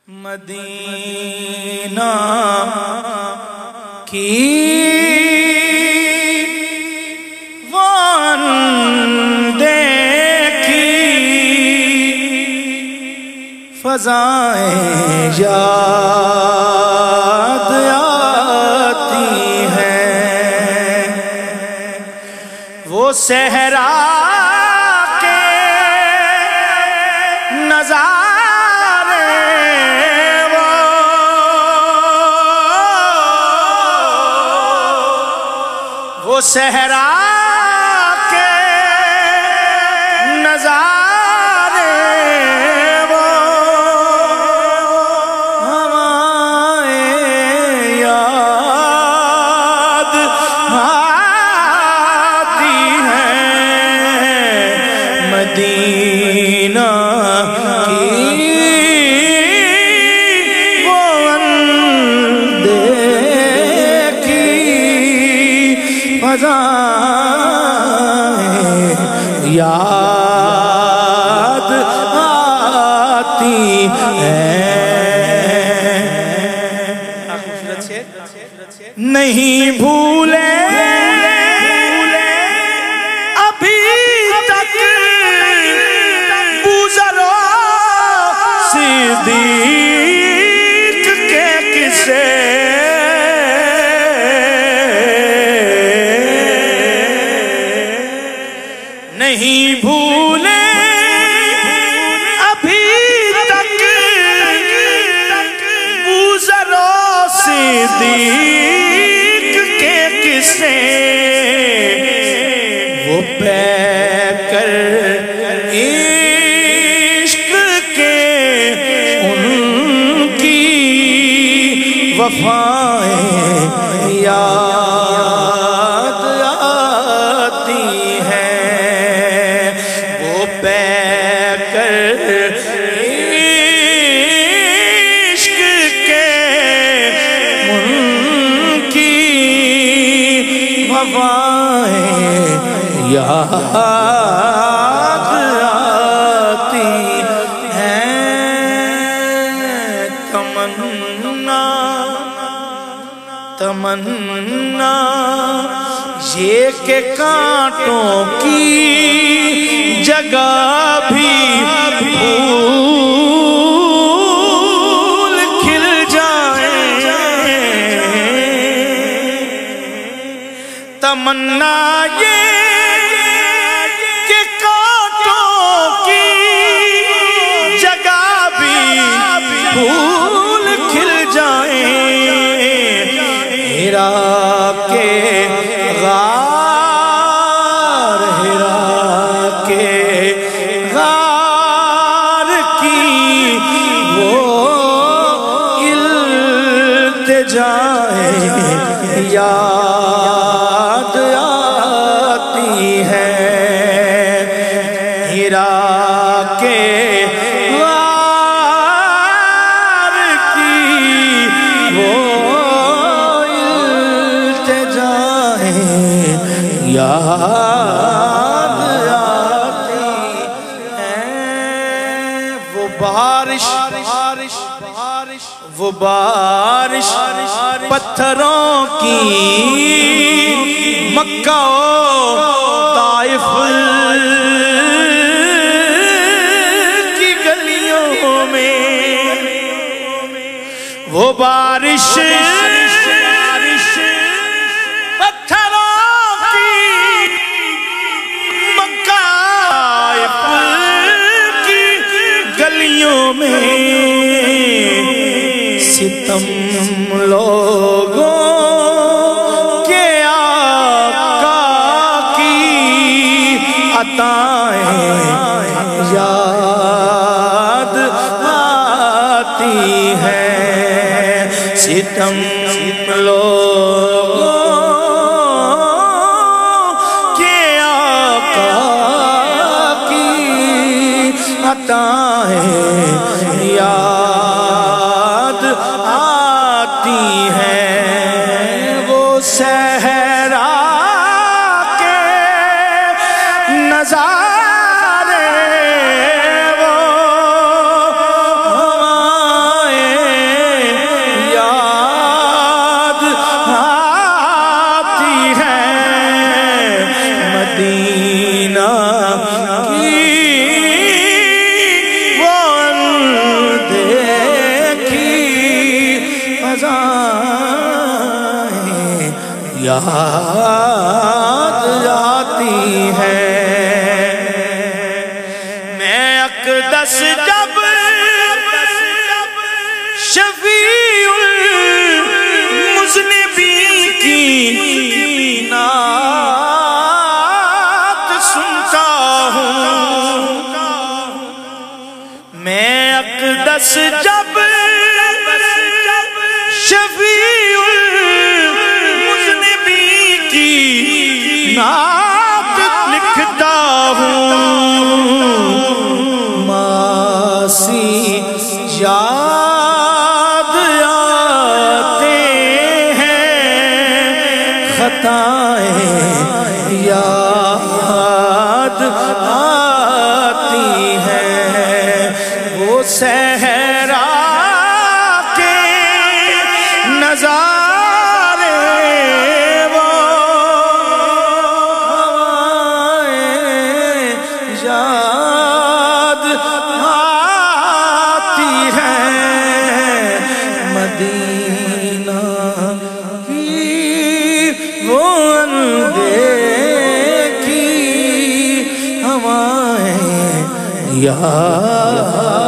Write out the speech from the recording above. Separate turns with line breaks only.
مدینہ کی دیکھی فضائیں یاد آتی ہیں، وہ صحرا کے نظارے، وہ صحرا کے نظارے، وہ ہمیں یاد آتی ہیں، مدینہ کی وہ اندیکھی فضائیں یاد آتی ہیں۔ نہیں بھولے ابھی تک بزرگ صدیق کے قصے، نہیں بھولے ابھی تک بزرگ صدیق کے قصے، وہ پے کر عشق کے ان کی وفائیں یاد آتی ہیں، وہ پے کر عشق کے ان کی وفائیں یاد آتی ہیں۔ تمنا یہ کہ کانٹوں کی جگہ بھی پھول کھل جائیں، تمنا یہ کہ کانٹوں کی جگہ بھی پھول کھل جائیں، ہیرا کے غار، ہیرا کے غار کی وہ التجائیں یاد آتی ہیں، ہیرا کے غار کی وہ یاد آتی ہیں۔ وہ بارش پتھروں کی مکہ و طائف کی گلیوں میں، وہ بارش میں ستم لوگوں کے آقا کی عطائیں یاد آتی ہیں، ستم لوگوں کے آقا کی عطائیں یاد آتی ہیں، وہ صحرا کے نظارے، وہ یاد آتی ہے میں اقدس جب شفیع المذنبین کی نعت سنتا ہوں میں اقدس جب شفیع المذنبین کی نعت لکھتا ہوں معاصی یاد آتے ہیں خطائیں یاد آتی ہیں وہ صحرا کے نظارے وہ ہوائیں یاد آتی ہیں مدینہ کی وہ اندیکھی ہوائیں یاد